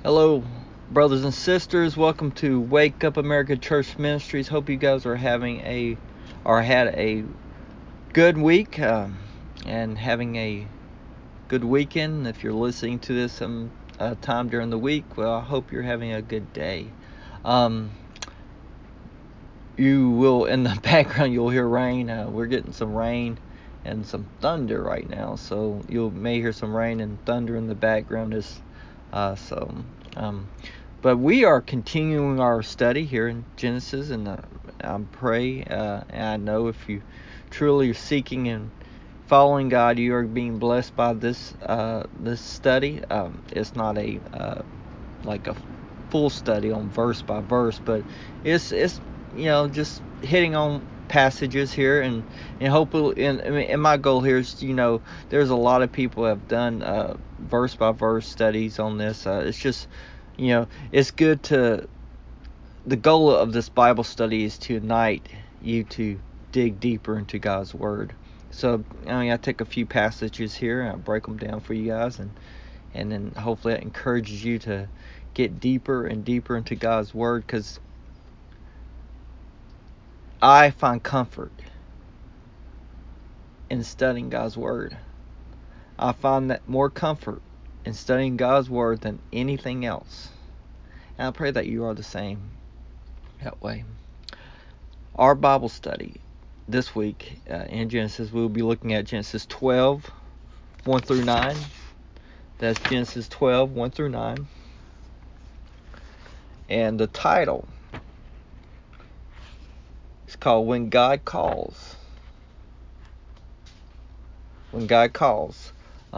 Hello, brothers and sisters. Welcome to Wake Up America Church Ministries. Hope you guys are had a good week and having a good weekend. If you're listening to this some time during the week, well, I hope you're having a good day. You will, in the background, you'll hear rain. We're getting some rain and some thunder right now, so you may hear some rain and thunder in the background. But we are continuing our study here in Genesis, and I pray, and I know if you truly are seeking and following God, you are being blessed by this study. It's not like a full study on verse by verse, but it's just hitting on passages here, and hopefully, and my goal here is, there's a lot of people have done verse by verse studies on this. It's just, it's good the goal of this Bible study is to unite you to dig deeper into God's Word. So, I take a few passages here and I break them down for you guys, and then hopefully that encourages you to get deeper and deeper into God's Word, because I find comfort in studying God's Word. I find that more comfort in studying God's Word than anything else. And I pray that you are the same that way. Our Bible study this week in Genesis, we'll be looking at Genesis 12, 1 through 9. That's Genesis 12, 1 through 9. And the title is called When God Calls. When God Calls.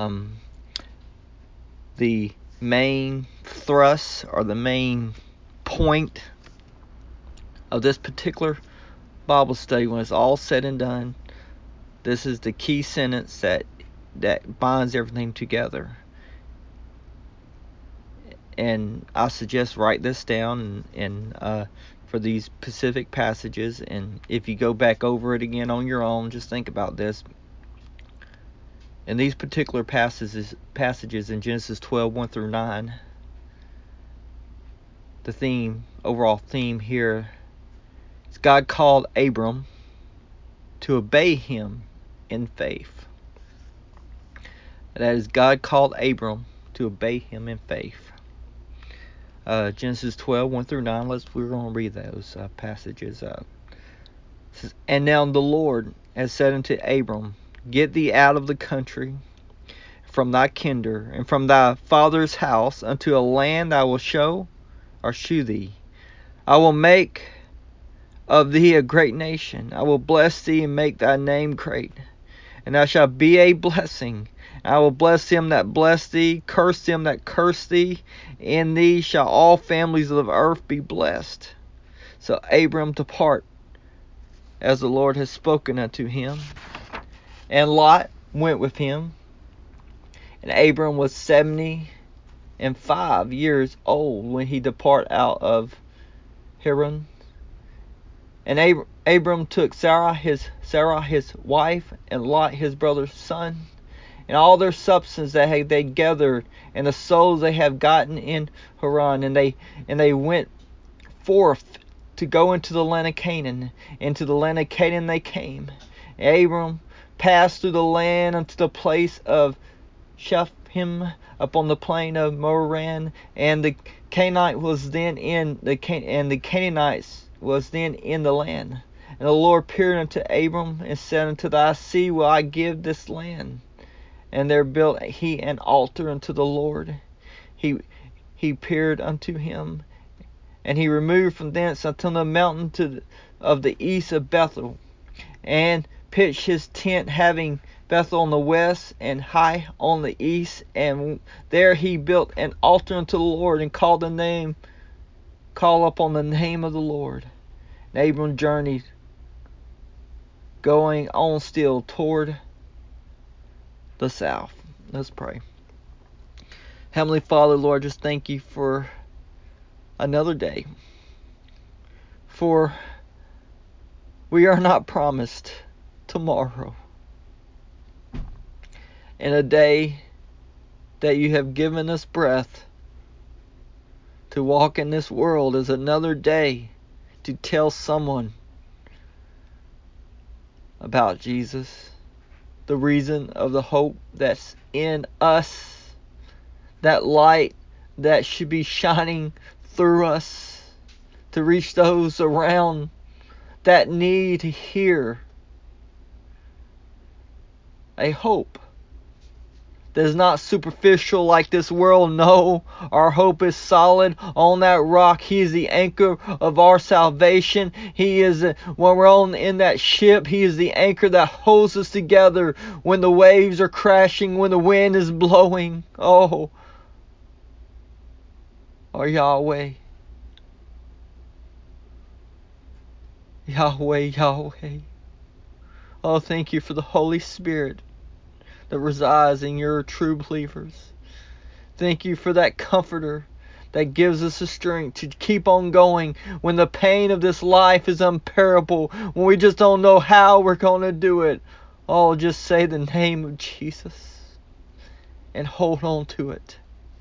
The main thrust, or the main point of this particular Bible study, when it's all said and done, this is the key sentence that binds everything together. And I suggest write this down and for these specific passages, and if you go back over it again on your own, just think about this. In these particular passages in Genesis 12, 1 through 9, the overall theme here is God called Abram to obey him in faith. That is, God called Abram to obey him in faith. Genesis 12, 1 through 9, we're going to read those passages. It says, "And now the Lord has said unto Abram, Get thee out of the country, from thy kindred, and from thy father's house, unto a land I will shew thee. I will make of thee a great nation. I will bless thee and make thy name great, and thou shalt be a blessing. I will bless them that bless thee, curse them that curse thee. In thee shall all families of the earth be blessed. So Abram depart, as the Lord has spoken unto him. And Lot went with him. And Abram was 75 years old when he departed out of Haran. And Abram took Sarah his wife, and Lot his brother's son, and all their substance that they gathered, and the souls they have gotten in Haran, and they went forth to go into the land of Canaan. Into the land of Canaan they came. And Abram passed through the land unto the place of Shephem upon the plain of Moran, and the Canaanite was then in the Canaanites was then in the land. And the Lord appeared unto Abram and said, Unto thy seed will I give this land. And there built he an altar unto the Lord. He appeared unto him, and he removed from thence unto the mountain of the east of Bethel, and pitched his tent, having Bethel on the west and Hai on the east. And there he built an altar unto the Lord, and called upon the name of the Lord. And Abram journeyed, going on still toward the south. Let's pray. Heavenly Father, Lord, just thank you for another day. For we are not promised tomorrow. In a day that you have given us breath, to walk in this world is another day to tell someone about Jesus, the reason of the hope that's in us, that light that should be shining through us to reach those around that need to hear a hope that is not superficial like this world. No, our hope is solid on that rock. He is the anchor of our salvation. He is, when we're on in that ship, He is the anchor that holds us together when the waves are crashing, when the wind is blowing. Oh, our Yahweh. Yahweh, Yahweh. Oh, thank you for the Holy Spirit that resides in your true believers. Thank you for that comforter that gives us the strength to keep on going when the pain of this life is unbearable, when we just don't know how we're going to do it. Oh, just say the name of Jesus and hold on to it.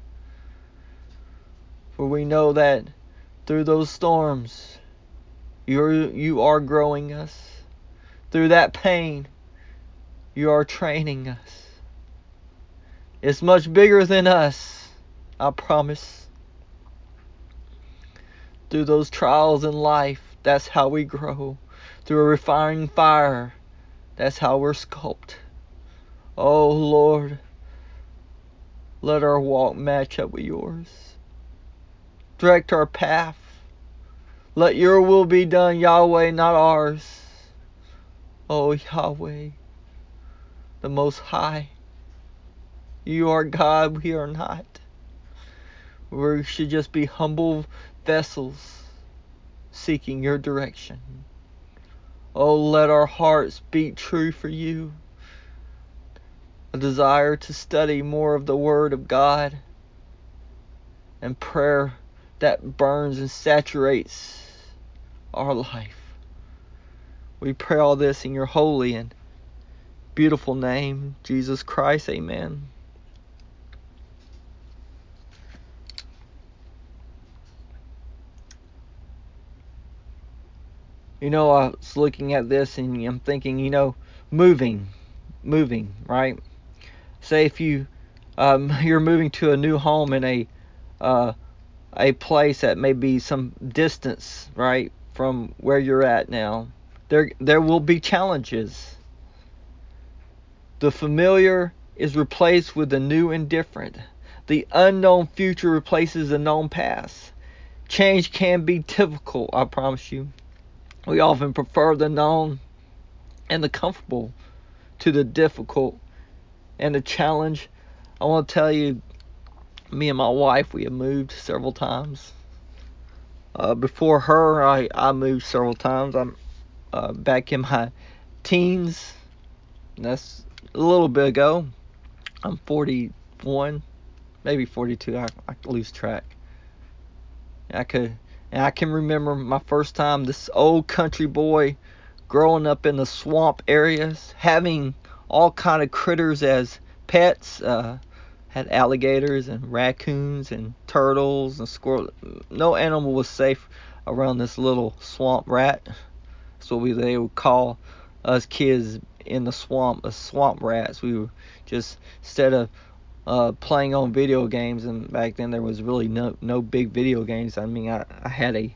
For we know that through those storms, you are growing us. Through that pain, you are training us. It's much bigger than us, I promise. Through those trials in life, that's how we grow. Through a refining fire, that's how we're sculpted. Oh Lord, let our walk match up with yours. Direct our path. Let your will be done, Yahweh, not ours. Oh Yahweh, the Most High. You are God, we are not. We should just be humble vessels seeking your direction. Oh, let our hearts beat true for you. A desire to study more of the Word of God. And prayer that burns and saturates our life. We pray all this in your holy and beautiful name, Jesus Christ. Amen. You know, I was looking at this and I'm thinking, moving, right? Say if you're moving to a new home in a place that may be some distance, right, from where you're at now. There will be challenges. The familiar is replaced with the new and different. The unknown future replaces the known past. Change can be difficult, I promise you. We often prefer the known and the comfortable to the difficult and the challenge. I want to tell you, me and my wife, we have moved several times. Before her, I moved several times. I'm back in my teens. That's a little bit ago. I'm 41, maybe 42. I lose track. I can remember my first time, this old country boy growing up in the swamp areas, having all kind of critters as pets. Had alligators and raccoons and turtles and squirrels. No animal was safe around this little swamp rat. That's what they would call us kids in the swamp, swamp rats. We were just, instead of playing on video games, and back then there was really no big video games. I mean, I had a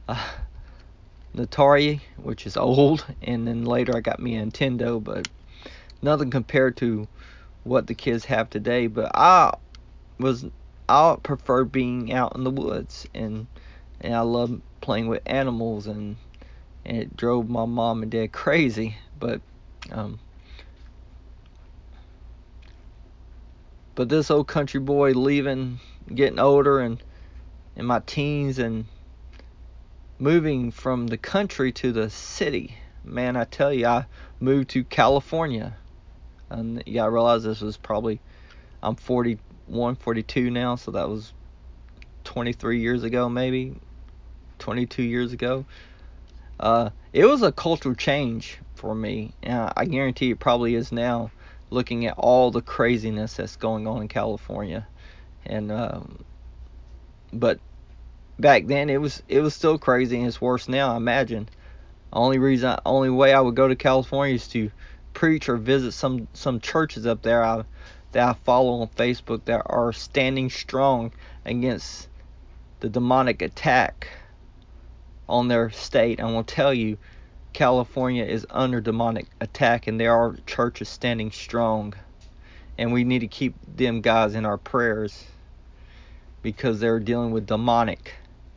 Atari, which is old, and then later I got me a Nintendo, but nothing compared to what the kids have today. But I prefer being out in the woods, and I love playing with animals, and it drove my mom and dad crazy. But this old country boy leaving, getting older, and in my teens, and moving from the country to the city. Man, I tell you, I moved to California. And you gotta realize this was probably, I'm 41, 42 now, so that was 23 years ago, maybe 22 years ago. It was a cultural change for me. I guarantee it probably is now, looking at all the craziness that's going on in California. And but back then it was still crazy, and it's worse now, I imagine. Only way I would go to California is to preach or visit some churches up there that I follow on Facebook that are standing strong against the demonic attack on their state. I will tell you, California is under demonic attack, and there are churches standing strong, and we need to keep them guys in our prayers because they're dealing with demonic.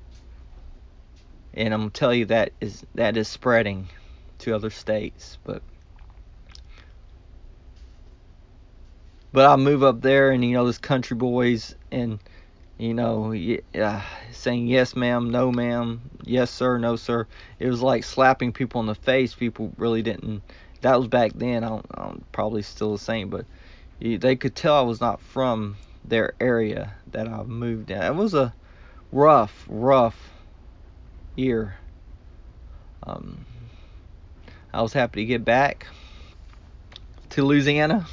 And I'm gonna tell you that is spreading to other states, but I move up there, and this country boys, and saying yes ma'am, no ma'am, yes sir, no sir. It was like slapping people in the face. People really didn't. That was back then. I'm probably still the same, but they could tell I was not from their area that I moved in. It was a rough year. I was happy to get back to Louisiana.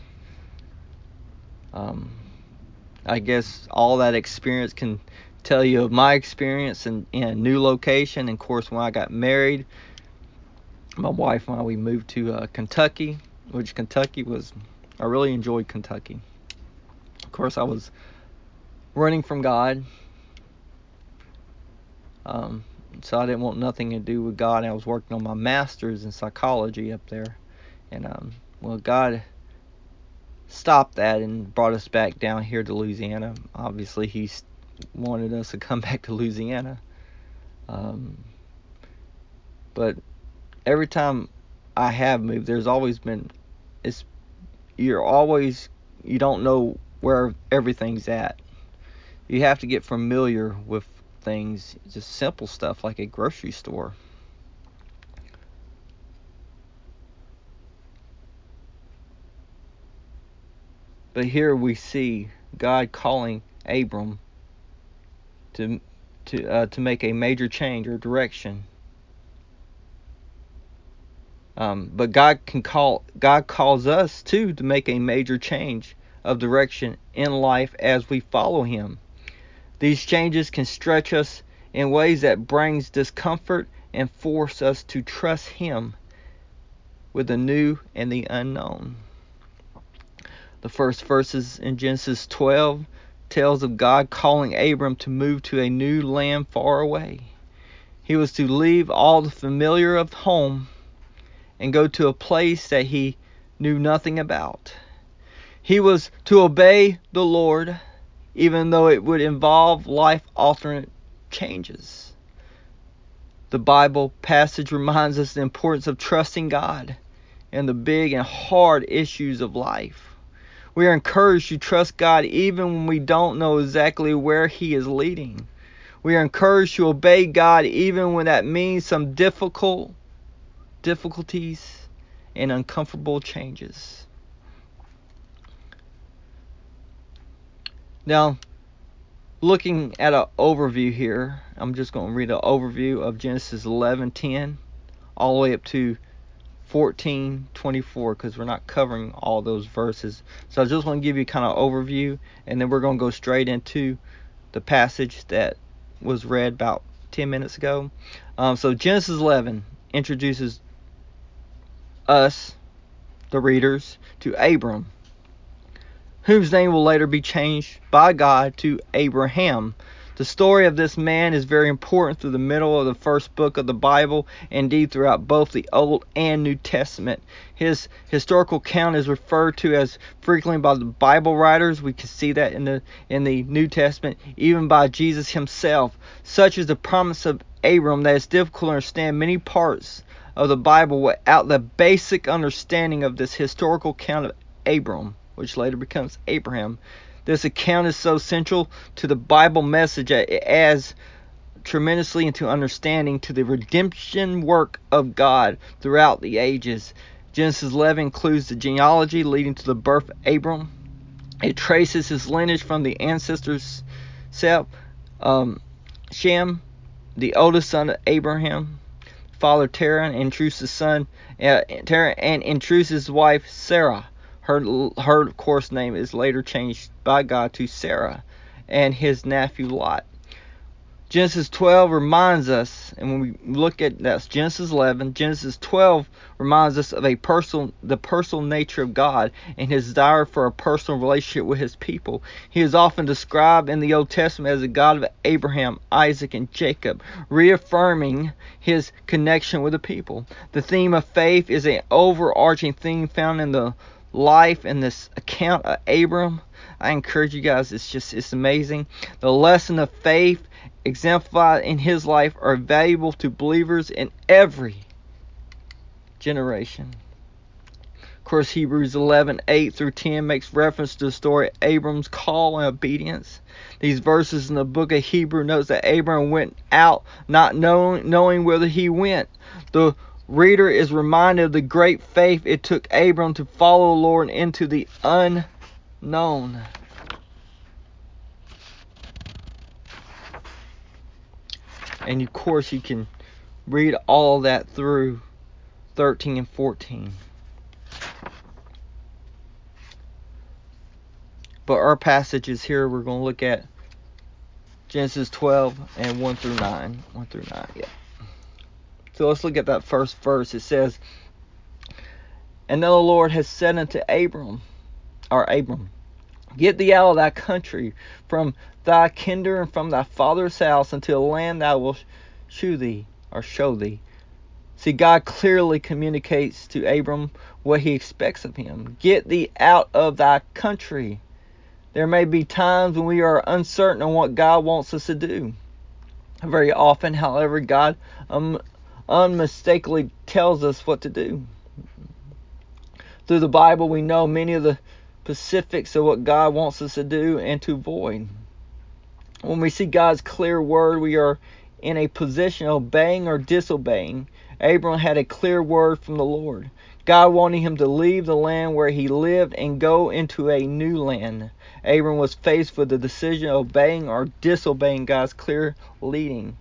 I guess all that experience can tell you of my experience in a new location. And of course, when I got married, my wife and I, we moved to Kentucky, which I really enjoyed Kentucky. Of course, I was running from God, so I didn't want nothing to do with God. I was working on my master's in psychology up there, and God stopped that and brought us back down here to Louisiana. Obviously, He wanted us to come back to Louisiana, but every time I have moved, there's always been you don't know where everything's at. You have to get familiar with things, just simple stuff like a grocery store. But here we see God calling Abram to make a major change or direction. But God calls us too to make a major change of direction in life as we follow Him. These changes can stretch us in ways that brings discomfort and force us to trust Him with the new and the unknown. The first verses in Genesis 12 tells of God calling Abram to move to a new land far away. He was to leave all the familiar of home and go to a place that he knew nothing about. He was to obey the Lord, even though it would involve life-altering changes. The Bible passage reminds us the importance of trusting God in the big and hard issues of life. We are encouraged to trust God even when we don't know exactly where He is leading. We are encouraged to obey God even when that means some difficulties and uncomfortable changes. Now, looking at an overview here, I'm just going to read an overview of Genesis 11:10 all the way up to 14:24 because we're not covering all those verses. So I just want to give you kind of overview, and then we're going to go straight into the passage that was read about 10 minutes ago. So Genesis 11 introduces us, the readers, to Abram, whose name will later be changed by God to Abraham. The story of this man is very important through the middle of the first book of the Bible, indeed throughout both the Old and New Testament. His historical account is referred to as frequently by the Bible writers. We can see that in the New Testament, even by Jesus Himself. Such is the promise of Abram that it's difficult to understand many parts of the Bible without the basic understanding of this historical account of Abram, which later becomes Abraham. This account is so central to the Bible message that it adds tremendously into understanding to the redemption work of God throughout the ages. Genesis 11 includes the genealogy leading to the birth of Abram. It traces his lineage from the ancestors Seth, Shem, the oldest son of Abraham, father Terah, and Terah, wife Sarah. Her of course name is later changed by God to Sarah, and his nephew Lot. Genesis 12 reminds us, and when we look at that's Genesis 11, Genesis 12 reminds us of the personal nature of God and his desire for a personal relationship with his people. He is often described in the Old Testament as the God of Abraham, Isaac, and Jacob, reaffirming his connection with the people. The theme of faith is an overarching theme found in the life and this account of Abram. I encourage you guys, it's amazing. The lesson of faith exemplified in his life are valuable to believers in every generation. Of course, Hebrews 11:8-10 makes reference to the story of Abram's call and obedience. These verses in the book of Hebrews notes that Abram went out not knowing whither he went. The reader is reminded of the great faith it took Abram to follow the Lord into the unknown. And of course, you can read all that through 13 and 14. But our passages here, we're going to look at Genesis 12 and 1 through 9. 1 through 9, yeah. So let's look at that first verse. It says, "And now the Lord has said unto Abram, Get thee out of thy country, from thy kindred, and from thy father's house, unto a land that I will show thee. See, God clearly communicates to Abram what he expects of him. Get thee out of thy country. There may be times when we are uncertain on what God wants us to do. Very often, however, God unmistakably tells us what to do. Through the Bible, we know many of the specifics of what God wants us to do and to avoid. When we see God's clear word, we are in a position of obeying or disobeying. Abram had a clear word from the Lord. God wanted him to leave the land where he lived and go into a new land. Abram was faced with the decision of obeying or disobeying God's clear leading.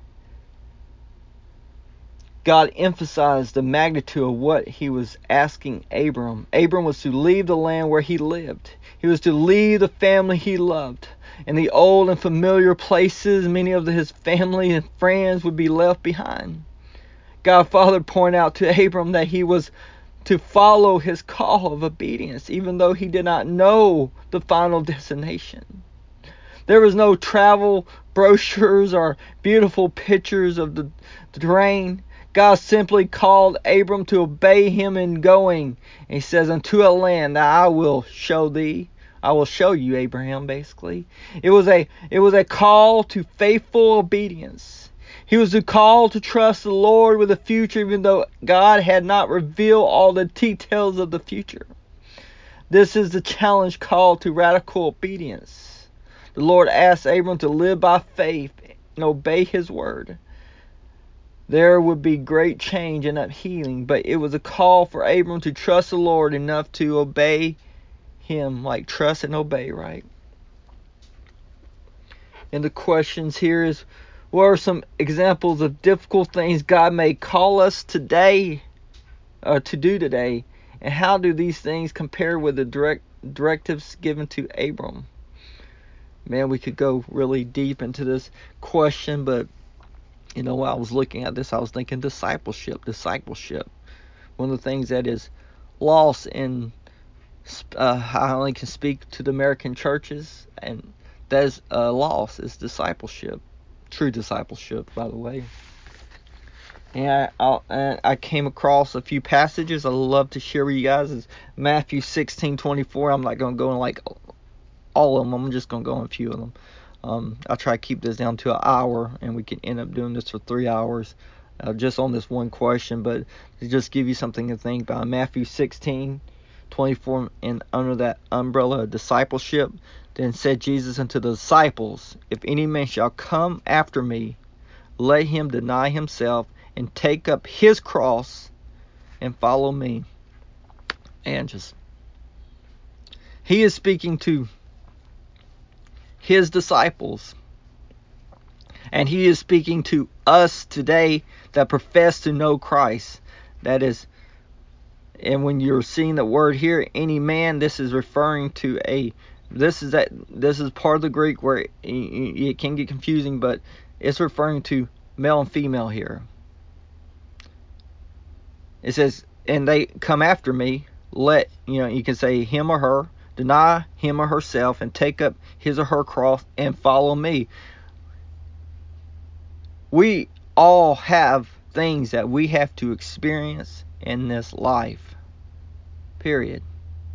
God emphasized the magnitude of what he was asking Abram. Abram was to leave the land where he lived. He was to leave the family he loved. In the old and familiar places, many of his family and friends would be left behind. God Father pointed out to Abram that he was to follow his call of obedience, even though he did not know the final destination. There was no travel brochures or beautiful pictures of the terrain. God simply called Abram to obey him in going. And he says, unto a land that I will show thee. I will show you, Abraham, basically. It was a call to faithful obedience. He was to call to trust the Lord with the future, even though God had not revealed all the details of the future. This is the challenge call to radical obedience. The Lord asked Abram to live by faith and obey his word. There would be great change and uphealing, but it was a call for Abram to trust the Lord enough to obey him, like trust and obey, right? And the questions here is, what are some examples of difficult things God may call us today, to do today, and how do these things compare with the directives given to Abram? Man, we could go really deep into this question, but while I was looking at this, I was thinking discipleship. One of the things that is lost in, I only can speak to the American churches, and that is lost, is discipleship. True discipleship, by the way. And I came across a few passages I love to share with you guys. It's Matthew 16:24. I'm not going to go in like all of them. I'm just going to go in a few of them. I'll try to keep this down to an hour, and we can end up doing this for 3 hours just on this one question, but to just give you something to think about. Matthew 16:24, and under that umbrella of discipleship, then said Jesus unto the disciples, If any man shall come after me, let him deny himself and take up his cross and follow me. And he is speaking to his disciples, and he is speaking to us today that profess to know Christ. That is, and when you're seeing the word here, any man, this is referring to this is part of the Greek where it can get confusing, but it's referring to male and female here. It says, and they come after me, let, you can say him or her, deny him or herself and take up his or her cross and follow me. We all have things that we have to experience in this life. Period.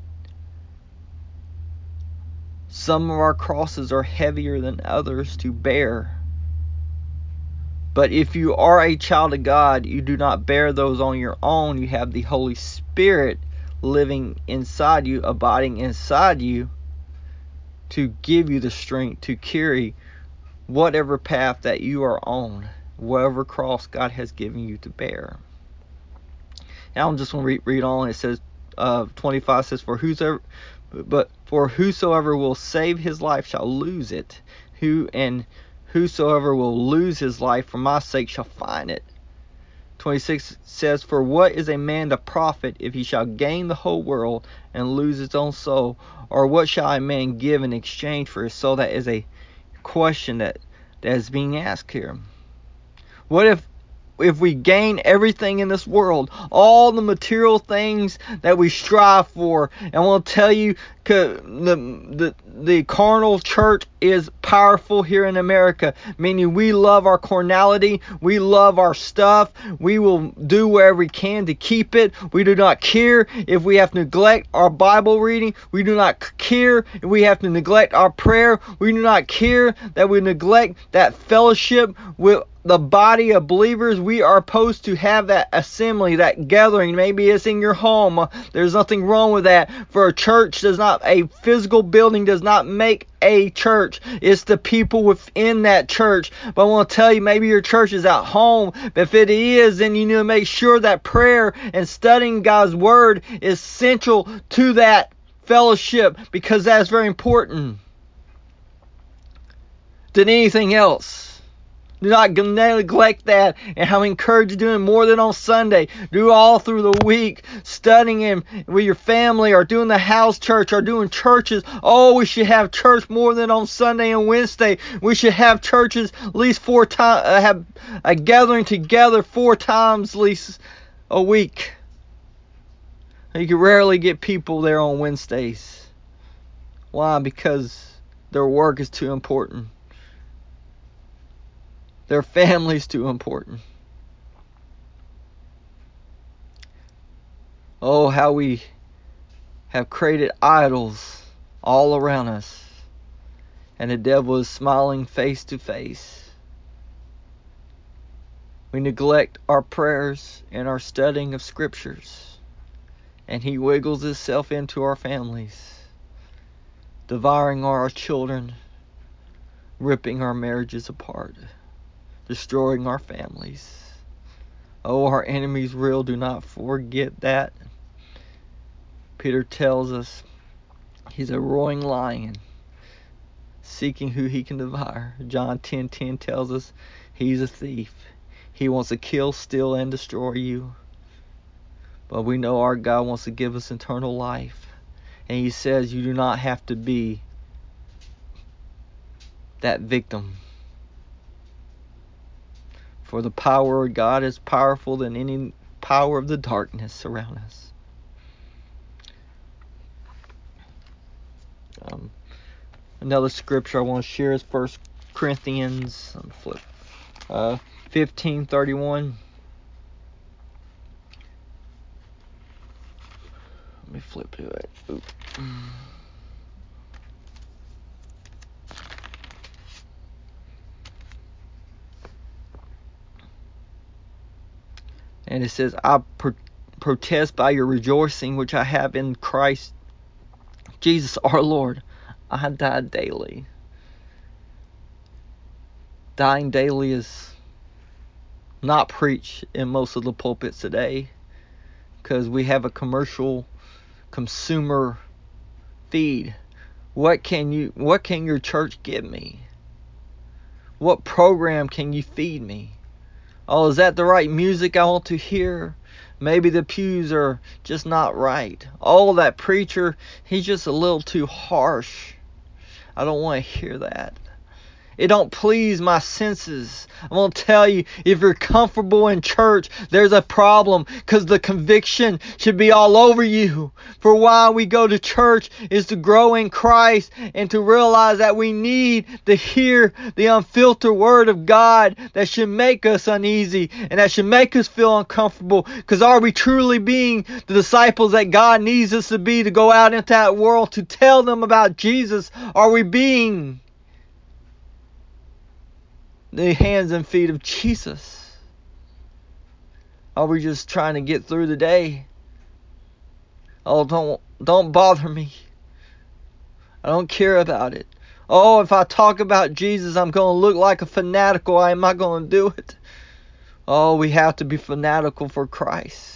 Some of our crosses are heavier than others to bear. But if you are a child of God, you do not bear those on your own. You have the Holy Spirit living inside you, abiding inside you, to give you the strength to carry whatever path that you are on, whatever cross God has given you to bear. Now I'm just going to read on. It says, 25 says, For whosoever will save his life shall lose it. Whosoever will lose his life for my sake shall find it. 26 says, For what is a man to profit if he shall gain the whole world and lose his own soul? Or what shall a man give in exchange for his soul? That is a question that is being asked here. What if we gain everything in this world, all the material things that we strive for? And I want to tell you, the carnal church is powerful here in America, meaning we love our carnality, we love our stuff, we will do whatever we can to keep it. We do not care if we have to neglect our Bible reading, we do not care if we have to neglect our prayer, we do not care that we neglect that fellowship with the body of believers. We are supposed to have that assembly, that gathering. Maybe it's in your home. There's nothing wrong with that. For a physical building does not make a church. It's the people within that church. But I want to tell you, maybe your church is at home. But if it is, then you need to make sure that prayer and studying God's Word is central to that fellowship, because that's very important than anything else. Do not neglect that, and I encourage you doing more than on Sunday. Do all through the week, studying with your family, or doing the house church, or doing churches. Oh, we should have church more than on Sunday and Wednesday. We should have churches at least 4 times, have a gathering together 4 times at least a week. You can rarely get people there on Wednesdays. Why? Because their work is too important. Their family's too important. Oh, how we have created idols all around us. And the devil is smiling face to face. We neglect our prayers and our studying of scriptures. And he wiggles himself into our families, devouring our children, ripping our marriages apart, destroying our families. Oh, our enemy's real. Do not forget that. Peter tells us he's a roaring lion, seeking who he can devour. John 10:10 tells us he's a thief. He wants to kill, steal, and destroy you. But we know our God wants to give us eternal life. And he says you do not have to be that victim. For the power of God is powerful than any power of the darkness around us. Another scripture I want to share is 1 Corinthians 15:31. Let me flip to it. Oop. And it says, I protest by your rejoicing which I have in Christ Jesus our Lord. I die daily. Dying daily is not preached in most of the pulpits today, because we have a consumer feed. What can your church give me? What program can you feed me? Oh, is that the right music I want to hear? Maybe the pews are just not right. Oh, that preacher, he's just a little too harsh. I don't want to hear that. It don't please my senses. I'm going to tell you, if you're comfortable in church, there's a problem, because the conviction should be all over you. For why we go to church is to grow in Christ and to realize that we need to hear the unfiltered word of God that should make us uneasy and that should make us feel uncomfortable. Because are we truly being the disciples that God needs us to be, to go out into that world to tell them about Jesus? Are we being the hands and feet of Jesus? Are we just trying to get through the day? Oh, don't bother me. I don't care about it. Oh, if I talk about Jesus, I'm going to look like a fanatical. I'm not going to do it. Oh, we have to be fanatical for Christ.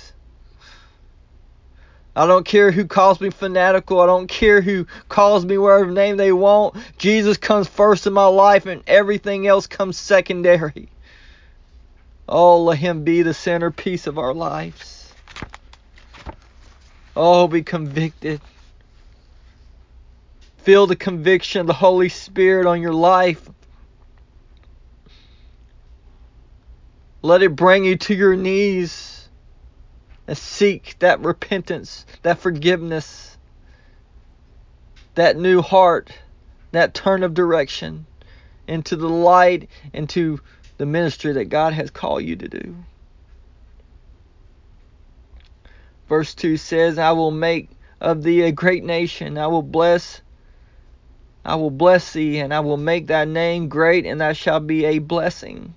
I don't care who calls me fanatical. I don't care who calls me whatever name they want. Jesus comes first in my life and everything else comes secondary. Oh, let Him be the centerpiece of our lives. Oh, be convicted. Feel the conviction of the Holy Spirit on your life. Let it bring you to your knees and seek that repentance, that forgiveness, that new heart, that turn of direction into the light, into the ministry that God has called you to do. Verse 2 says, I will make of thee a great nation. I will bless thee, and I will make thy name great, and thou shalt be a blessing.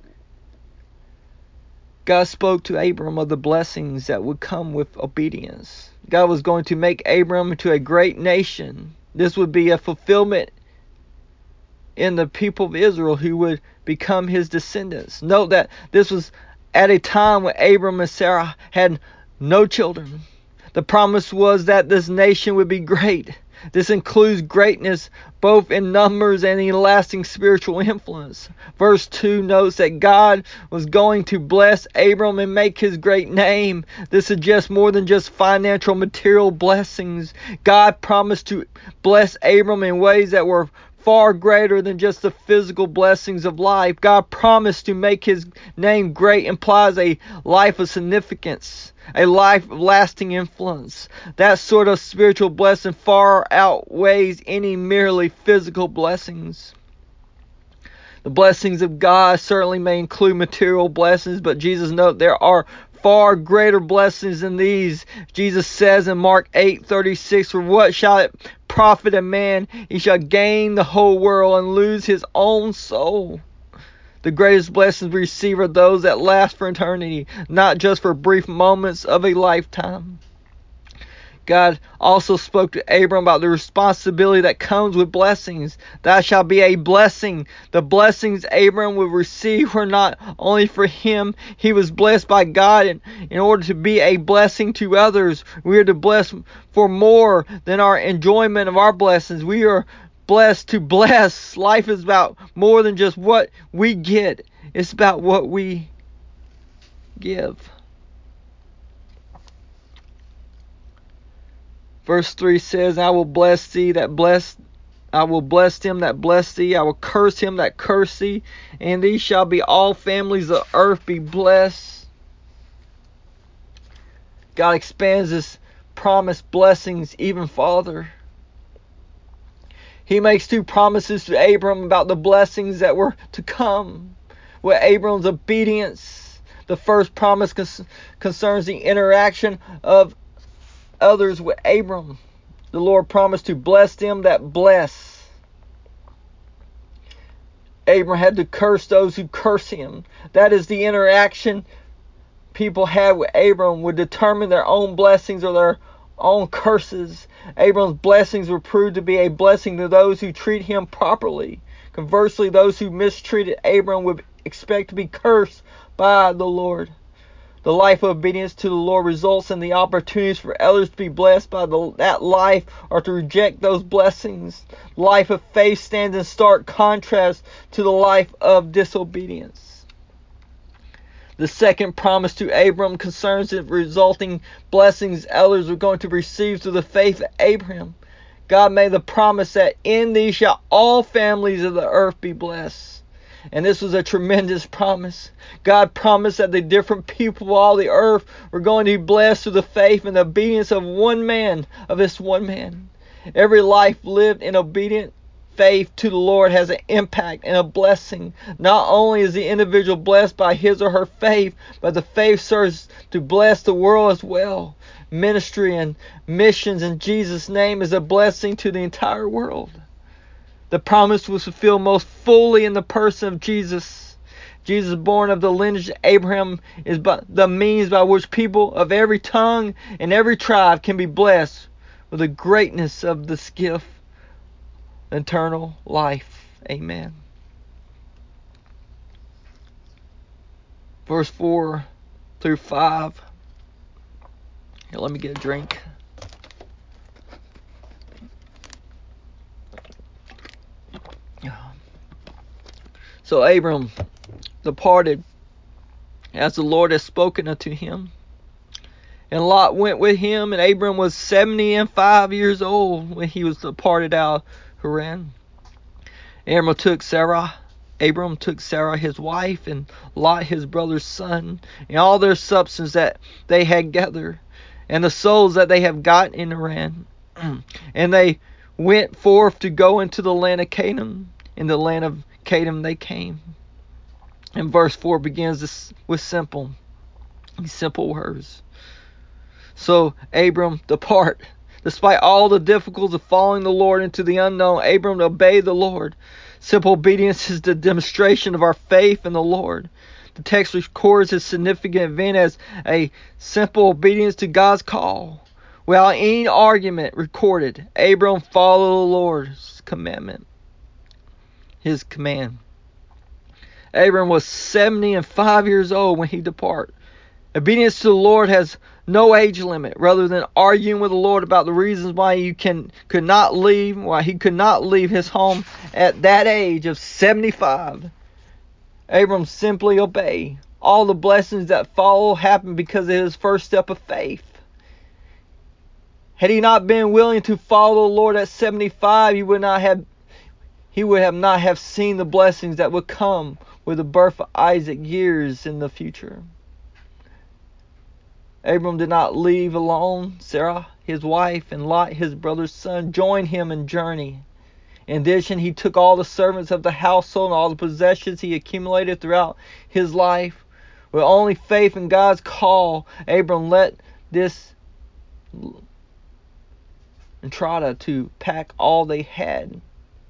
God spoke to Abram of the blessings that would come with obedience. God was going to make Abram into a great nation. This would be a fulfillment in the people of Israel who would become his descendants. Note that this was at a time when Abram and Sarah had no children. The promise was that this nation would be great. This includes greatness both in numbers and in lasting spiritual influence. Verse 2 notes that God was going to bless Abram and make his great name. This suggests more than just financial, material blessings. God promised to bless Abram in ways that were far greater than just the physical blessings of life. God promised to make his name great implies a life of significance, a life of lasting influence. That sort of spiritual blessing far outweighs any merely physical blessings. The blessings of God certainly may include material blessings, but Jesus noted there are far greater blessings than these. Jesus says in Mark 8:36, for what shall it profit a man, he shall gain the whole world and lose his own soul? The greatest blessings we receive are those that last for eternity, not just for brief moments of a lifetime. God also spoke to Abram about the responsibility that comes with blessings. Thou shalt be a blessing. The blessings Abram would receive were not only for him. He was blessed by God in order to be a blessing to others. We are to bless for more than our enjoyment of our blessings. We are blessed to bless. Life is about more than just what we get. It's about what we give. Verse 3 says, I will bless thee that bless, I will bless him that bless thee, I will curse him that curse thee, and these shall be all families of earth be blessed. God expands His promised blessings even farther. He makes two promises to Abram about the blessings that were to come with Abram's obedience. The first promise concerns the interaction of others with Abram. The Lord promised to bless them that bless. Abram had to curse those who curse him. That is, the interaction people had with Abram would determine their own blessings or their own curses. Abram's blessings were proved to be a blessing to those who treat him properly. Conversely, those who mistreated Abram would expect to be cursed by the Lord. The life of obedience to the Lord results in the opportunities for others to be blessed by that life or to reject those blessings. Life of faith stands in stark contrast to the life of disobedience. The second promise to Abram concerns the resulting blessings others are going to receive through the faith of Abraham. God made the promise that in thee shall all families of the earth be blessed. And this was a tremendous promise. God promised that the different people of all the earth were going to be blessed through the faith and the obedience of one man, of this one man. Every life lived in obedient faith to the Lord has an impact and a blessing. Not only is the individual blessed by his or her faith, but the faith serves to bless the world as well. Ministry and missions in Jesus' name is a blessing to the entire world. The promise was fulfilled most fully in the person of Jesus. Jesus, born of the lineage of Abraham, is the means by which people of every tongue and every tribe can be blessed with the greatness of this gift, eternal life. Amen. Verse 4 through 5. Here, let me get a drink. So Abram departed as the Lord had spoken unto him. And Lot went with him, and Abram was 75 years old when he was departed out of Haran. Abram took Sarah his wife, and Lot his brother's son, and all their substance that they had gathered, and the souls that they have gotten in Haran. And they went forth to go into the land of Canaan. In the land of Canaan they came. And verse 4 begins this with simple words. So Abram depart. Despite all the difficulties of following the Lord into the unknown, Abram obeyed the Lord. Simple obedience is the demonstration of our faith in the Lord. The text records this significant event as a simple obedience to God's call. Without any argument recorded, Abram followed the Lord's commandment. His command. Abram was 75 years old when he departed. Obedience to the Lord has no age limit. Rather than arguing with the Lord about the reasons why he could not leave his home at that age of 75, Abram simply obeyed. All the blessings that follow happened because of his first step of faith. Had he not been willing to follow the Lord at 75, he would not have seen the blessings that would come with the birth of Isaac years in the future. Abram did not leave alone. Sarah, his wife, and Lot, his brother's son, joined him in journey. In addition, he took all the servants of the household and all the possessions he accumulated throughout his life. With only faith in God's call, Abram let this Entrada to pack all they had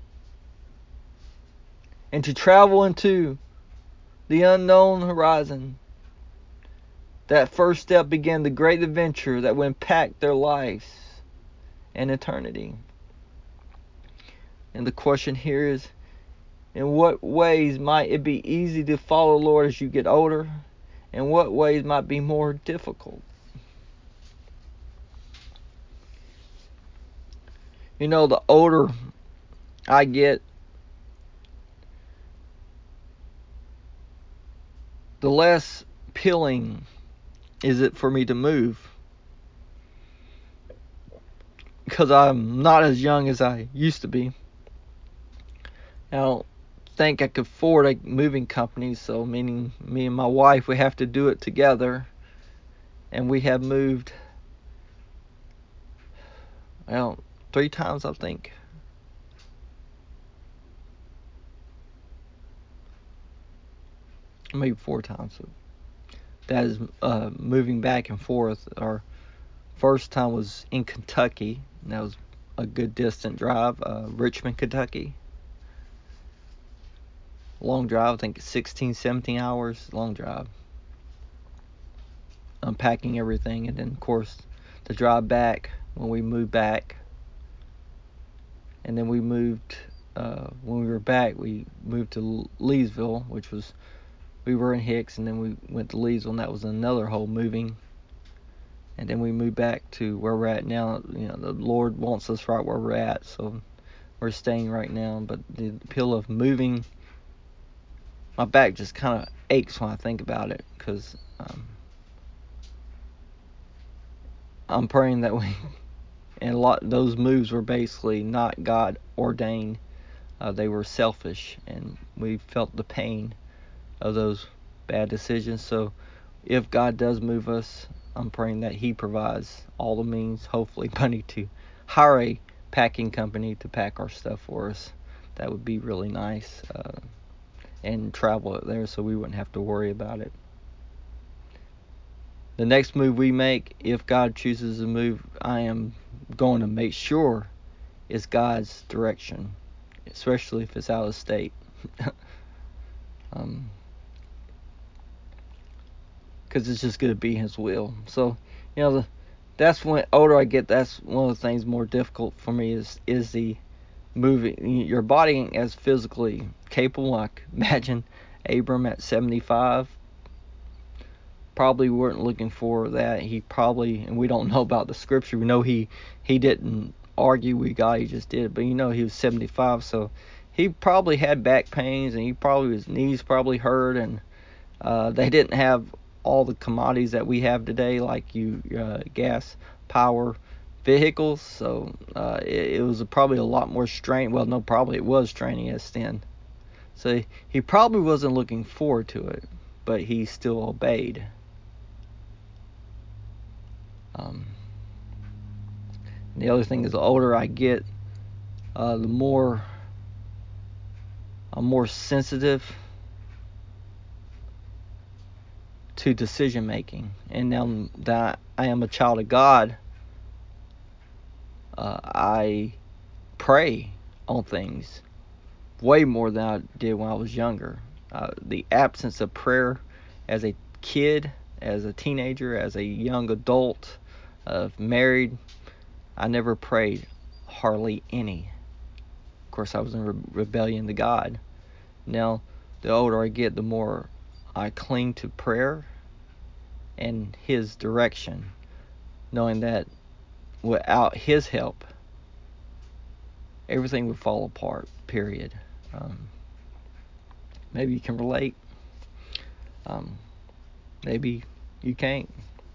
and to travel into the unknown horizon. That first step began the great adventure that would impact their lives and eternity. And the question here is, in what ways might it be easy to follow the Lord as you get older? And what ways might be more difficult? You know, the older I get, the less appealing is it for me to move. Because I'm not as young as I used to be. I don't think I could afford a moving company, so meaning me and my wife, we have to do it together. And we have moved, 3 times, I think. Maybe 4 times. So that is moving back and forth. Our first time was in Kentucky, and that was a good distant drive. Richmond, Kentucky. Long drive, I think 16, 17 hours. Long drive. Unpacking everything, and then of course the drive back when we moved back. And then we moved, when we were back, we moved to Leesville, we were in Hicks, and then we went to Leesville, and that was another whole moving. And then we moved back to where we're at now. You know, the Lord wants us right where we're at, so we're staying right now. But the appeal of moving, my back just kind of aches when I think about it, because I'm praying that we and a lot those moves were basically not God ordained. They were selfish, and we felt the pain of those bad decisions. So if God does move us, I'm praying that He provides all the means, hopefully money, to hire a packing company to pack our stuff for us. That would be really nice, and travel it there so we wouldn't have to worry about it. The next move we make, if God chooses to move, I am going to make sure it's God's direction, especially if it's out of state. Because it's just going to be His will. So, that's when older I get, that's one of the things more difficult for me is the moving your body as physically capable. Like imagine Abram at 75. Probably weren't looking for that. He probably, and we don't know about the scripture. We know he didn't argue with God. He just did. But he was 75, so he probably had back pains, and his knees probably hurt, and they didn't have all the commodities that we have today, like gas power vehicles. So it was probably a lot more strain. Well, no, probably it was strenuous then. So he probably wasn't looking forward to it, but he still obeyed. The other thing is, the older I get, the more I'm more sensitive to decision making. And now that I am a child of God, I pray on things way more than I did when I was younger. The absence of prayer as a kid, as a teenager, as a young adult, married, I never prayed hardly any. Of course, I was in rebellion to God. Now, the older I get, the more I cling to prayer and His direction, knowing that without His help, everything would fall apart, period. Maybe you can relate. Maybe you can't.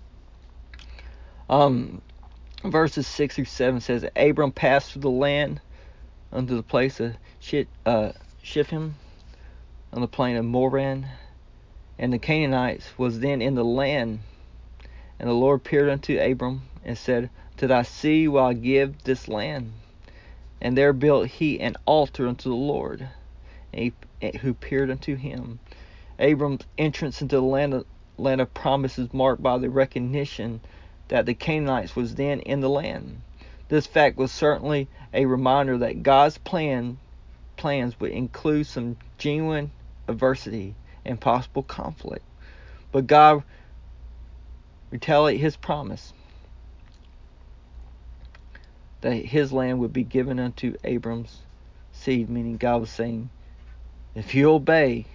Verses 6 through 7 says, Abram passed through the land unto the place of Shiphem on the plain of Moran, and the Canaanites was then in the land. And the Lord appeared unto Abram and said, To thy seed will I give this land. And there built he an altar unto the Lord, who appeared unto him. Abram's entrance into the land of promise is marked by the recognition that the Canaanites was then in the land. This fact was certainly a reminder that God's plans would include some genuine adversity and possible conflict. But God retaliated His promise that His land would be given unto Abram's seed, meaning God was saying, if you obey,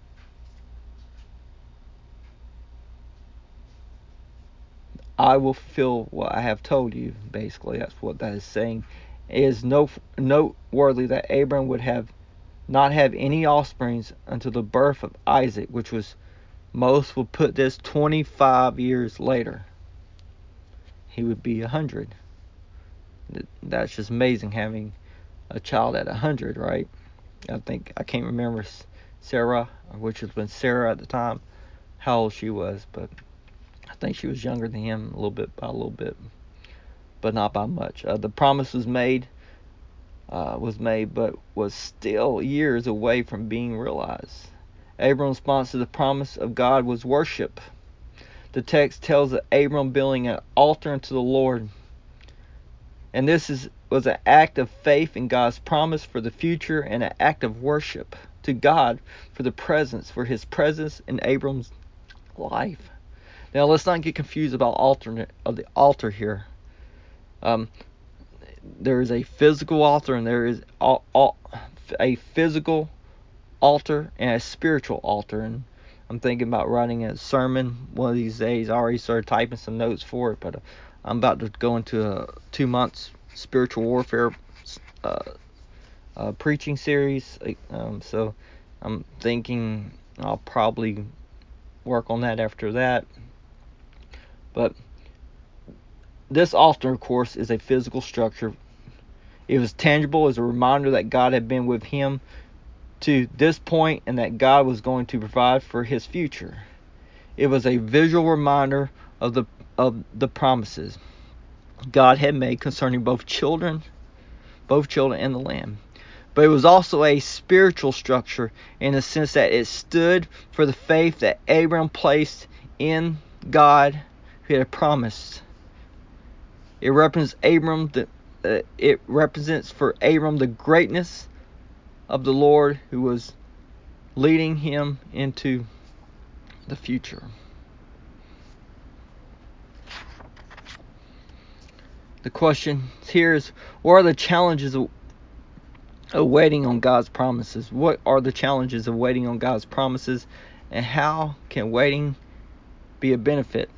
I will fulfill what I have told you. Basically, that's what that is saying. It is noteworthy that Abram would not have any offsprings until the birth of Isaac, which was, most would put this 25 years later. He would be 100. That's just amazing, having a child at 100, right? I can't remember Sarah, which was when Sarah at the time, how old she was, but I think she was younger than him by a little bit, but not by much. The promise was made, but was still years away from being realized. Abram's response to the promise of God was worship. The text tells of Abram building an altar unto the Lord, and this was an act of faith in God's promise for the future, and an act of worship to God for His presence in Abram's life. Now, let's not get confused about the altar here. There is a physical altar, and there is a physical altar and a spiritual altar. And I'm thinking about writing a sermon one of these days. I already started typing some notes for it, but I'm about to go into a 2 months spiritual warfare preaching series. So I'm thinking I'll probably work on that after that. But This altar, of course, is a physical structure. It was tangible as a reminder that God had been with him to this point and that God was going to provide for his future. It was a visual reminder of the promises God had made concerning both children and the land. But it was also a spiritual structure in the sense that it stood for the faith that Abraham placed in God who had promised. It represents for Abram the greatness of the Lord who was leading him into the future. The question here is, what are the challenges of waiting on God's promises? What are the challenges of waiting on God's promises, and how can waiting be a benefit?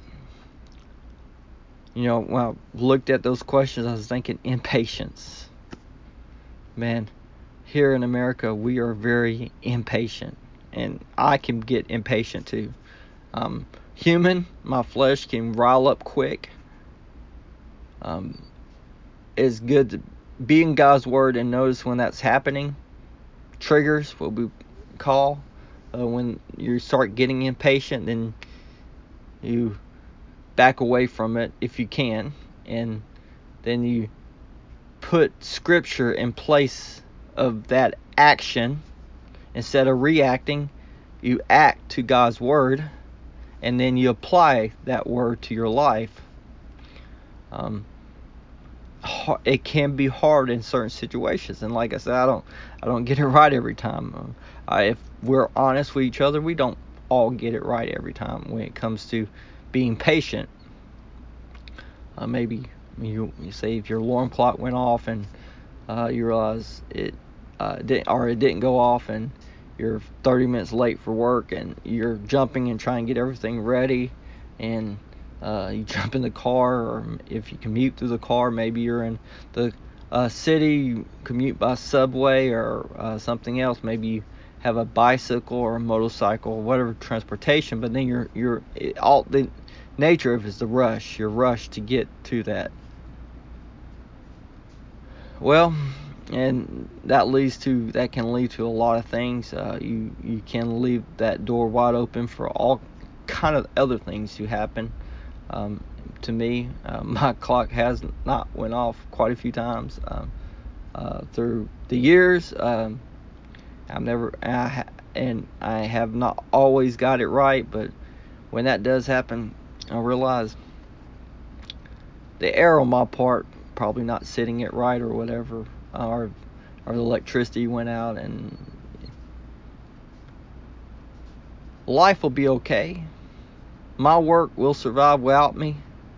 When I looked at those questions, I was thinking impatience. Man, here in America, we are very impatient, and I can get impatient too. Human, my flesh can rile up quick. It's good to be in God's Word and notice when that's happening. Triggers, what we call, when you start getting impatient, then you back away from it if you can, and then you put Scripture in place of that action. Instead of reacting, you act to God's Word, and then you apply that Word to your life. It can be hard in certain situations, and like I said, I don't get it right every time. If we're honest with each other, we don't all get it right every time when it comes to being patient. Maybe you say if your alarm clock went off and you realize it didn't go off, and you're 30 minutes late for work, and you're jumping and trying to get everything ready, and you jump in the car, or if you commute through the car, maybe you're in the city, you commute by subway or something else. Maybe you have a bicycle or a motorcycle, whatever transportation. But then all the nature of it is the rush. You're rushed to get to that. Well, and that can lead to a lot of things. You can leave that door wide open for all kind of other things to happen. To me, my clock has not went off quite a few times through the years. I have not always got it right, but when that does happen, I realize the error on my part, probably not sitting it right or whatever, or the electricity went out, and life will be okay. My work will survive without me.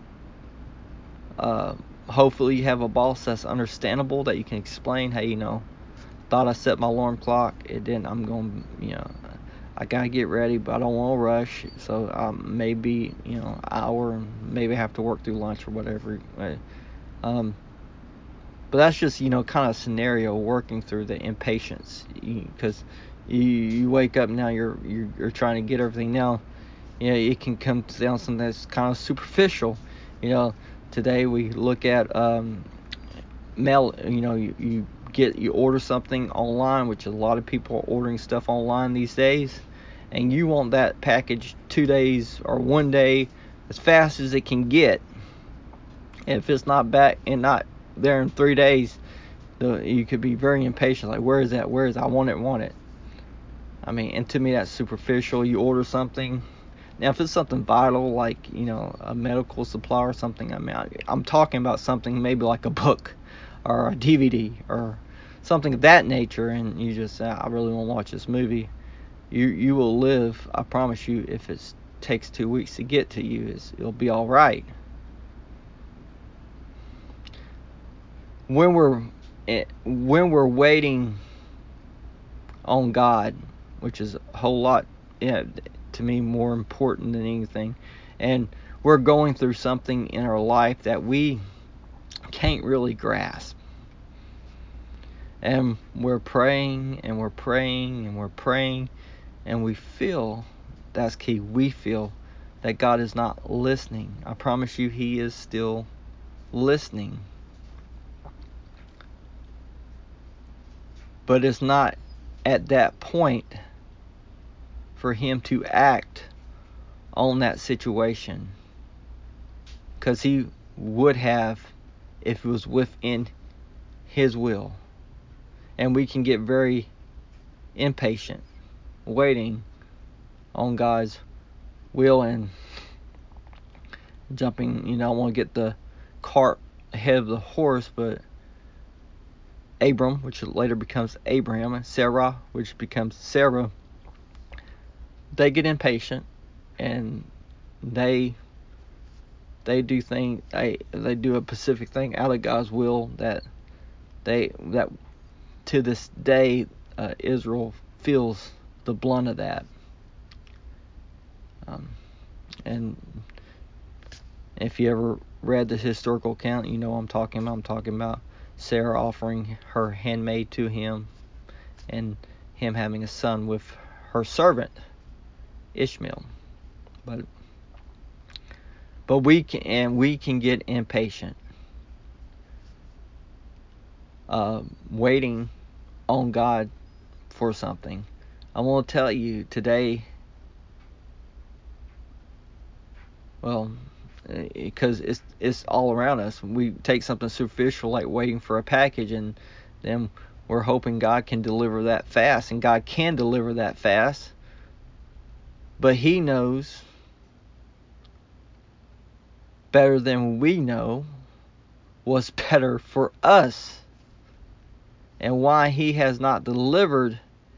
Hopefully you have a boss that's understandable, that you can explain, hey, thought I set my alarm clock, it didn't, I gotta get ready, but I don't want to rush, so maybe, an hour, and maybe have to work through lunch or whatever. But that's just, kind of a scenario working through the impatience, because you wake up now, you're trying to get everything now. It can come down to something that's kind of superficial. Today we look at mail. You order something online, which a lot of people are ordering stuff online these days, and you want that package 2 days or 1 day, as fast as it can get. And if it's not back and not there in 3 days, you could be very impatient. Like, where is that? I want it. And to me, that's superficial. You order something. Now, if it's something vital, like, a medical supply or something, I'm talking about something maybe like a book or a DVD or something of that nature, and you just say, I really want to watch this movie. You will live, I promise you. If it takes 2 weeks to get to you, it'll be all right. When we're waiting on God, which is a whole lot, to me, more important than anything, and we're going through something in our life that we can't really grasp, and we're praying and we're praying and we're praying, and we feel, that God is not listening. I promise you, He is still listening. But it's not at that point for him to act on that situation, because he would have if it was within his will. And we can get very impatient waiting on God's will and jumping, I want to get the cart ahead of the horse, but Abram, which later becomes Abraham, and Sarah, which becomes Sarah, they get impatient, and they do a specific thing out of God's will that to this day Israel feels the blunt of that. And if you ever read the historical account, you know what I'm talking about. I'm talking about Sarah offering her handmaid to him, and him having a son with her servant Ishmael. But we can get impatient, waiting on God for something. I want to tell you today, because it's all around us. We take something superficial like waiting for a package, and then we're hoping God can deliver that fast, and God can deliver that fast. But He knows better than we know what's better for us, and why He has not delivered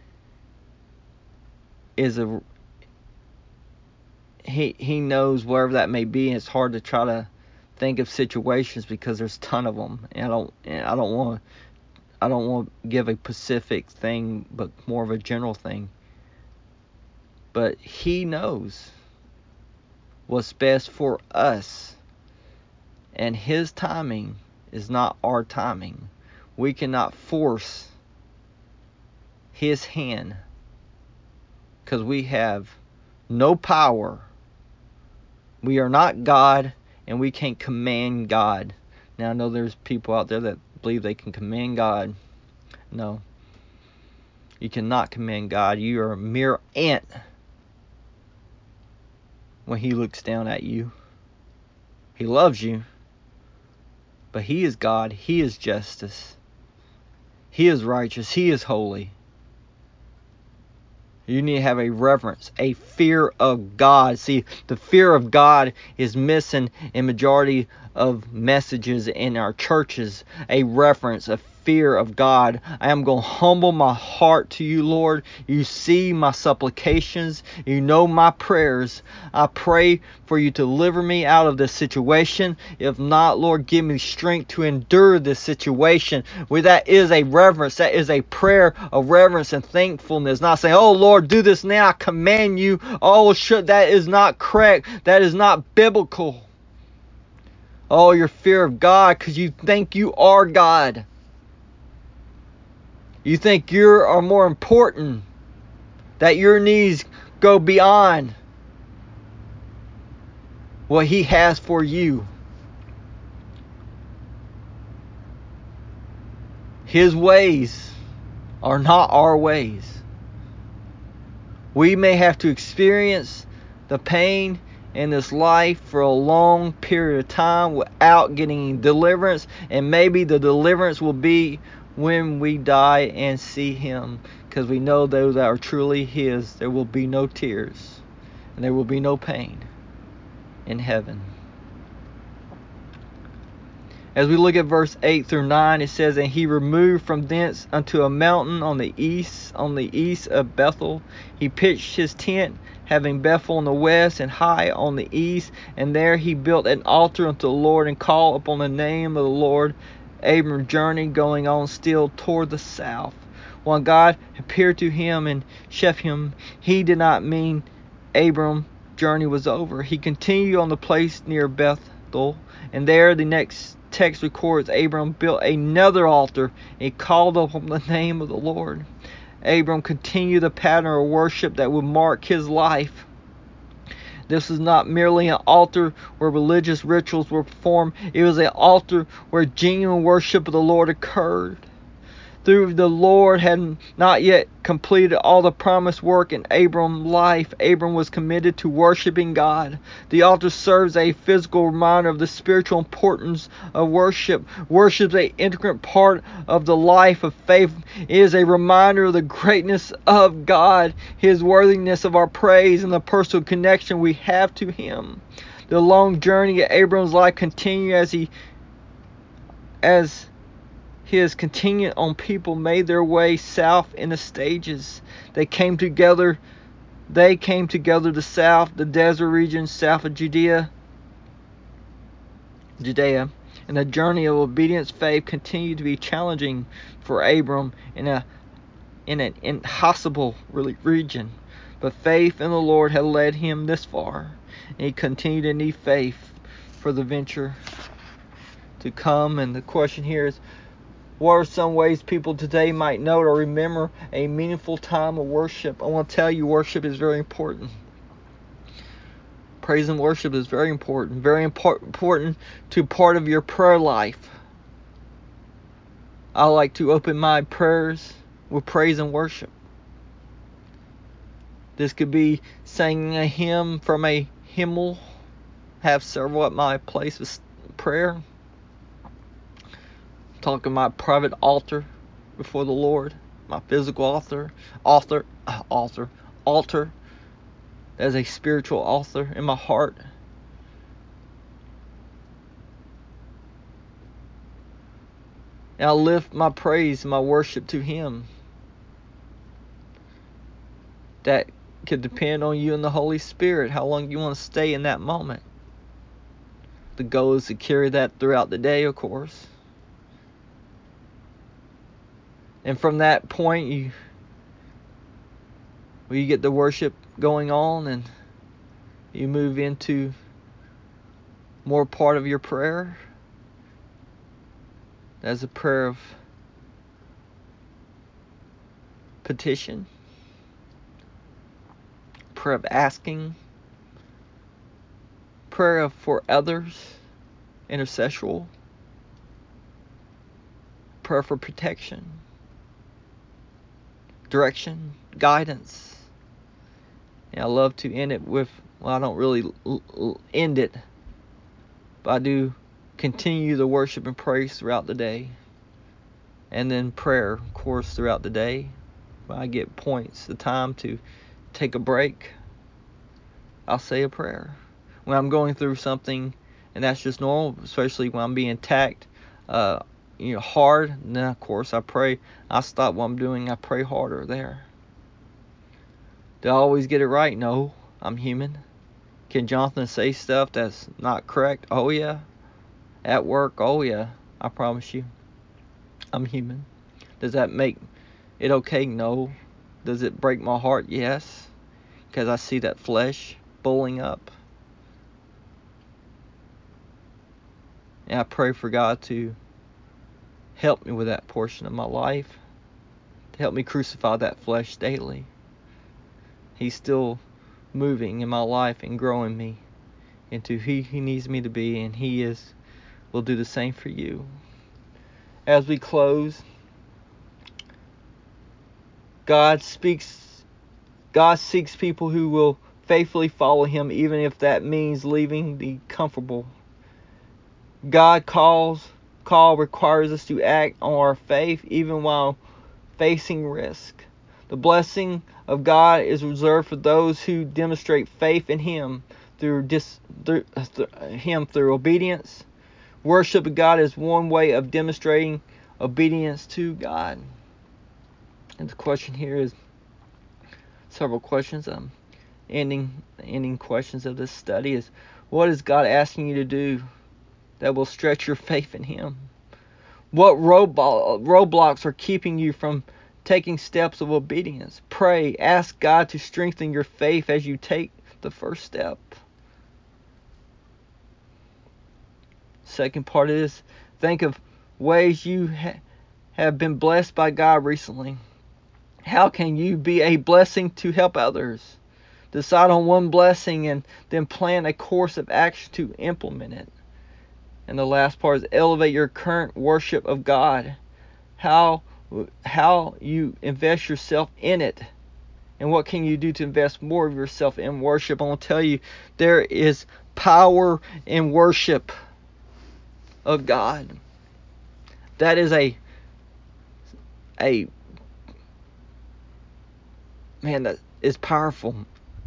is He knows wherever that may be, and it's hard to try to think of situations because there's a ton of them, and I don't want to give a specific thing, but more of a general thing. But He knows what's best for us, and His timing is not our timing. We cannot force His hand, because we have no power. We are not God, and we can't command God. Now, I know there's people out there that believe they can command God. No. You cannot command God. You are a mere ant when He looks down at you. He loves you, but He is God. He is justice. He is righteous. He is holy. You need to have a reverence, a fear of God. See, the fear of God is missing in majority of messages in our churches. A reverence, a fear of God. I am going to humble my heart to you, Lord. You see my supplications. You know my prayers. I pray for you to deliver me out of this situation. If not, Lord, give me strength to endure this situation. Well, that is a reverence. That is a prayer of reverence and thankfulness. Not saying, oh, Lord, do this now. I command you. Oh, that is not correct. That is not biblical. Oh, your fear of God, because you think you are God. You think you are more important, that your needs go beyond what He has for you. His ways are not our ways. We may have to experience the pain in this life for a long period of time without getting deliverance, and maybe the deliverance will be when we die and see Him, because we know those that are truly His, there will be no tears and there will be no pain in heaven. As we look at verse 8 through 9, it says, and he removed from thence unto a mountain on the east of Bethel. He pitched his tent, having Bethel on the west and Hai on the east, and there he built an altar unto the Lord, and called upon the name of the Lord. Abram journeyed, going on still toward the south. When God appeared to him in Shechem, he did not mean Abram's journey was over. He continued on the place near Bethel, and there the next text records Abram built another altar and called upon the name of the Lord. Abram continued the pattern of worship that would mark his life. This was not merely an altar where religious rituals were performed. It was an altar where genuine worship of the Lord occurred. Though the Lord had not yet completed all the promised work in Abram's life, Abram was committed to worshiping God. The altar serves a physical reminder of the spiritual importance of worship. Worship is an integral part of the life of faith. It is a reminder of the greatness of God, His worthiness of our praise, and the personal connection we have to Him. The long journey of Abram's life continued as his continued on people made their way south in the stages. They came together the south, the desert region south of Judea, and the journey of obedience faith continued to be challenging for Abram in an inhospitable region. But faith in the Lord had led him this far, and he continued to need faith for the venture to come. And the question here is, what are some ways people today might note or remember a meaningful time of worship? I want to tell you, worship is very important. Praise and worship is very important. Very important to part of your prayer life. I like to open my prayers with praise and worship. This could be singing a hymn from a hymnal. Have several at my place of prayer. Talking my private altar before the Lord, my physical altar as a spiritual altar in my heart. And I lift my praise and my worship to Him. That could depend on you and the Holy Spirit, how long you want to stay in that moment. The goal is to carry that throughout the day, of course. And from that point, you get the worship going on, and you move into more part of your prayer. That's a prayer of petition, prayer of asking, prayer for others, intercessual, prayer for protection, direction, guidance. And I love to end it with, I don't really end it, but I do continue the worship and praise throughout the day. And then prayer, of course, throughout the day. When I get points, the time to take a break, I'll say a prayer. When I'm going through something, and that's just normal, especially when I'm being attacked hard, and then of course I pray. I stop what I'm doing, I pray harder there. Do I always get it right? No, I'm human. Can Jonathan say stuff that's not correct? Oh yeah. At work? Oh yeah. I promise you, I'm human. Does that make it okay? No. Does it break my heart? Yes. Because I see that flesh bulling up. And I pray for God to help me with that portion of my life, to help me crucify that flesh daily. He's still moving in my life and growing me into who He needs me to be, and He will do the same for you. As we close, God seeks people who will faithfully follow Him, even if that means leaving the comfortable. God call requires us to act on our faith even while facing risk. The blessing of God is reserved for those who demonstrate faith in Him through obedience. Worship of God is one way of demonstrating obedience to God. And the question here is several questions. Ending questions of this study is, what is God asking you to do that will stretch your faith in Him? What roadblocks are keeping you from taking steps of obedience? Pray, ask God to strengthen your faith as you take the first step. Second part is, think of ways you have been blessed by God recently. How can you be a blessing to help others? decide on one blessing and then plan a course of action to implement it. And the last part is elevate your current worship of God. How you invest yourself in it. And what can you do to invest more of yourself in worship? I want to tell you, there is power in worship of God. That is a man, that is powerful.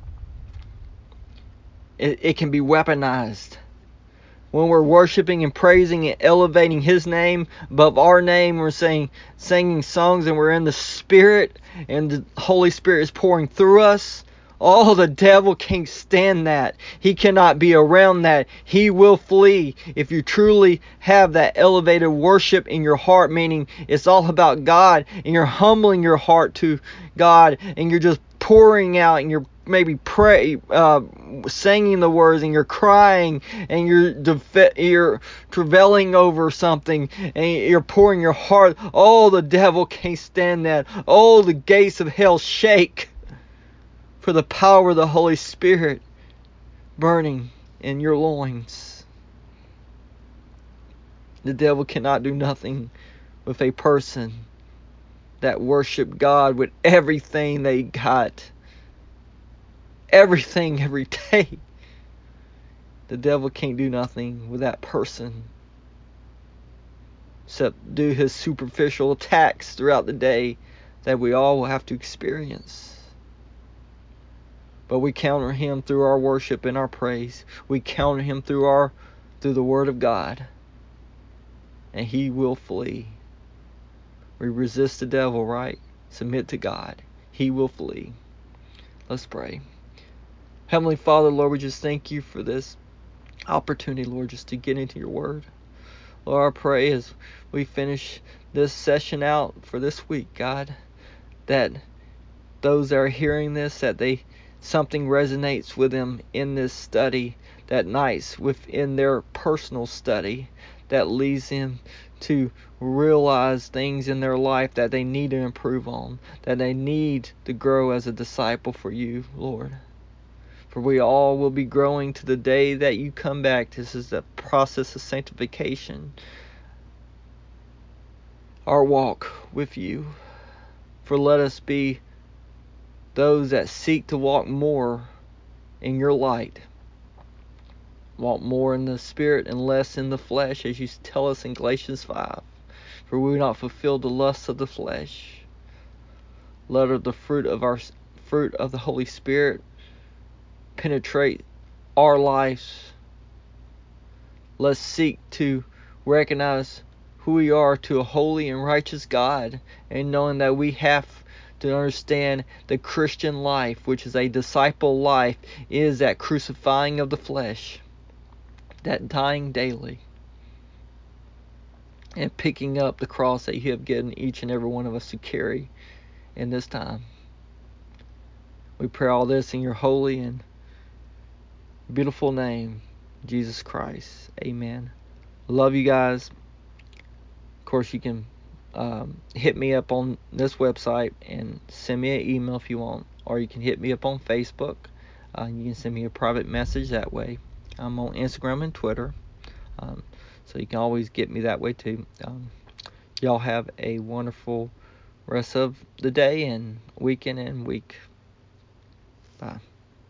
It can be weaponized. When we're worshiping and praising and elevating His name above our name, we're singing songs, and we're in the Spirit, and the Holy Spirit is pouring through us. Oh, the devil can't stand that. He cannot be around that. He will flee. If you truly have that elevated worship in your heart, meaning it's all about God, and you're humbling your heart to God, and you're just pouring out, and you're maybe singing the words, and you're crying, and you're travailing over something, and you're pouring your heart. Oh, the devil can't stand that. Oh, the gates of hell shake for the power of the Holy Spirit burning in your loins. The devil cannot do nothing with a person that worship God with everything they got. Everything, every day. The devil can't do nothing with that person except do his superficial attacks throughout the day that we all will have to experience. But we counter him through our worship and our praise. We counter him through the Word of God. And he will flee. We resist the devil, right? Submit to God. He will flee. Let's pray. Heavenly Father, Lord, we just thank you for this opportunity, Lord, just to get into your Word. Lord, I pray as we finish this session out for this week, God, that those that are hearing this, that something resonates with them in this study that nights within their personal study that leads them to realize things in their life that they need to improve on, that they need to grow as a disciple for you, Lord. For we all will be growing to the day that you come back. This is the process of sanctification, our walk with you. For let us be those that seek to walk more in your light. Walk more in the Spirit and less in the flesh, as you tell us in Galatians 5. For we will not fulfill the lusts of the flesh. Let the fruit of the Holy Spirit penetrate our lives. Let's seek to recognize who we are to a holy and righteous God, and knowing that we have to understand the Christian life, which is a disciple life, is that crucifying of the flesh, that dying daily, and picking up the cross that you have given each and every one of us to carry in this time. We pray all this in your holy and beautiful name, Jesus Christ. Amen. Love you guys. Of course, you can hit me up on this website and send me an email if you want, or you can hit me up on Facebook. You can send me a private message that way. I'm on Instagram and Twitter, so you can always get me that way too. Y'all have a wonderful rest of the day and weekend and week. Bye.